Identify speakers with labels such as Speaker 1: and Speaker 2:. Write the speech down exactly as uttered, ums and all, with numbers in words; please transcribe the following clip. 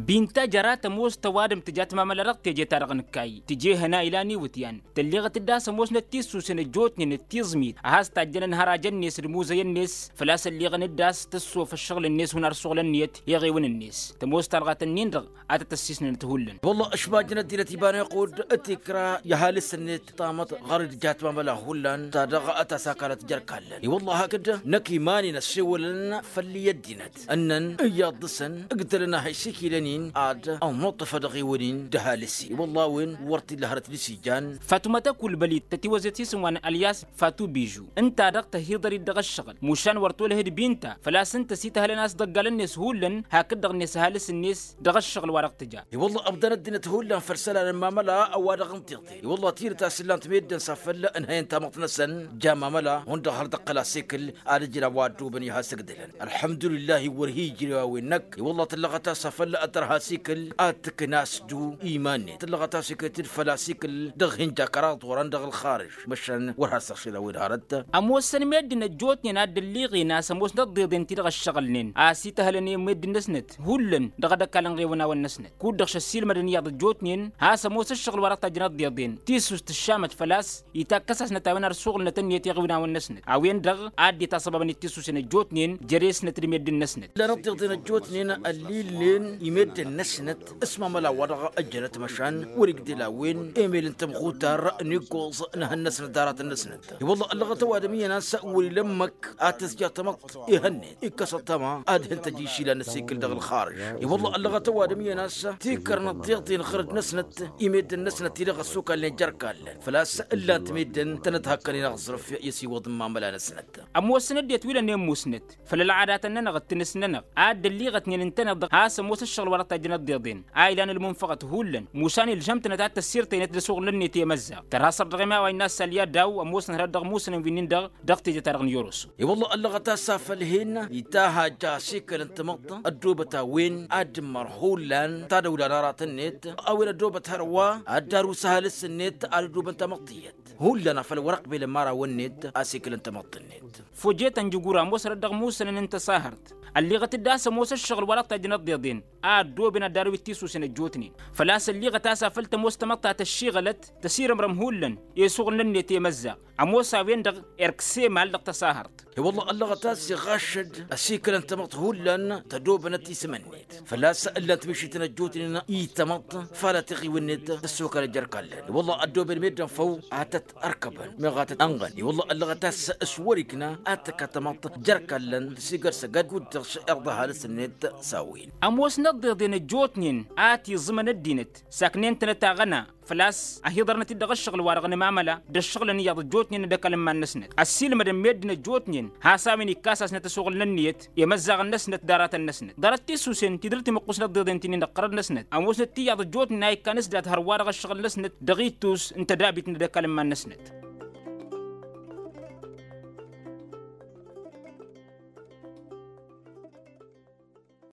Speaker 1: بينتا جرات موس توادم تجات ما ملرق تجي تارغنكاي تجي هنا إلاني وتيان تلغة الداس موس نتيسو سنجوتني نتيزميت أهاس تاجن هراجن نيس رموزي الناس فلاس اللي غن الداس تسو في الشغل الناس هنا رسول النيت يغيون الناس تموس تارغة النيندغ آتا تسيسنا نتهولن
Speaker 2: والله أشباجنا دينا تيبان يقود التكرا يهالي السنت طامت غرد جات ما ملا هولان تادغ أتا ساكالت جركالن والله هكذا نكي ماني نسيولن فاللي يدينت أنن إياد ضسن اقدرنا هيسيكي لنين عاد أو نطفة دغيونين دهالسي والله وين ورتي لهرت لسيجان
Speaker 1: فاتومتا كل بليد تتوزتي سوان الياس فاتو بيجو انت دغت هيدري دغ الشغل مشان ورتو له بينتا فلا سنت سيتها لناس دغال الناس هولن هكذا الناس هالس الناس دغ الشغل ورق تجا
Speaker 2: والله ابدا الدنيا هولن فرسلا لما ملا او دغ تيطي والله تير تاسلان تميد سافل انها انت مطنسن جاما ملا وند هرد قلاسيكل ارجلا وادو بني هاسقدلن الحمد لله ورهي جرا وينك والله تلغتا سافل اترها سيكل اتك ناس دو ايماني تلغتا سيكل فلاسيكل دغ هنجا كرات وران دغ الخارج مشان ورها سخيلا وين هردت
Speaker 1: اموسن ميدنا جوتني ناد الليغي ناس موس ضد انت دغ الشغلنين اسي تهلني ميد النسنت هولن دغ دكالن غيونا والنسنت كود دغ السيل مدنيا جوتنين ها سموس الشغل ورا تجنات ديدين تيسوس تشامت فلاس يتكسس نتاونا رسول نتنيت يغونا والنسنت اوين دغ ادي تسبب تيسوس نجوتنين جريس نترميد النسنت
Speaker 2: لا نطيق الجوتنين الليلين يمد النسنت اسمه ملا ورغ اجنت مشان ورق دلاوين ايميل انت مخوتار نيكوز انها النسنت دارات النسنت والله اللغه توادميه ناس ولي لمك اتسجات مط يهني اكسطما اد انت جيشي لنسيكل دغ الخارج والله اللغه توادميه ناس تيكر نطيق خرج نسنت يمد النسنت يلغى السوق اللي جركال فلاس الا تميدن تنتهكني نغصرف يسي وضم ما ملا نسنت
Speaker 1: امو سنديت ولا نيم مسنت فللعادات اننا غتنسننا عاد اللي غتنين انتنا ها سموس الشغل ورا تجنات ديدين ايلان المنفقه هولن موساني الجمتنا تاع التسير تينت شغل النيتي مزا ترى صدر غما وين الناس اللي داو اموس نهدغ موسن فينين دغ دغتي ترغن يورس
Speaker 2: اي والله اللغه تاسافل هنا يتاها جاسيكل انت مط الدوبتا وين ادمر هولن تدولا نارات النت او الدوبه هروا الدارو سهل السنت الدوبه انت مطيت هولنا فالورق بلا مره والنت اسيكل انت مط النت
Speaker 1: فوجيت انجورا موس ردغ موسن انت ساهرت اللي غتداس موس الشغل ولا تجنات ديدين ادو بنا دارو تيسو سن جوتني فلاس اللي غتاسافلت مستمطه الشيغلت تسير مرمهولن يسوغن النيتي مزا اموسا وين دغ اركسي مال دغ تساهرت
Speaker 2: والله اللغة تاسي غاشد السيكل انت مطهول تدوب نتي سمنيت فلا سألا تمشي تنجوتنا ايتمط فلا تغي ونت تسوك الجركالن والله الدوب الميدان فو اتت اركبا مغاتت انغني والله اللغة تاس اسوركنا اتك تمط جركالن سيجر سجد كنت ارضها لسنت ساوين
Speaker 1: اموس نضي دين جوتنين اتي زمن الدينت ساكنين تنتا غنا فلاس اهيضرنا تدغ الشغل وارغنا معمله د الشغل ني يض جوتنين د كلمه النسنت السيل مدن ميدنا جوتنين ها سامني كاساس نتسوغل النيت يمزغ النسنت دارات النسنت دارت تيسوسن تدرتي مقوس ضد انتني نقرد نسنت اموس نتي يض جوتنين هاي كانس دات هروارغ الشغل نسنت دغيتوس انت دابت د كلمه النسنت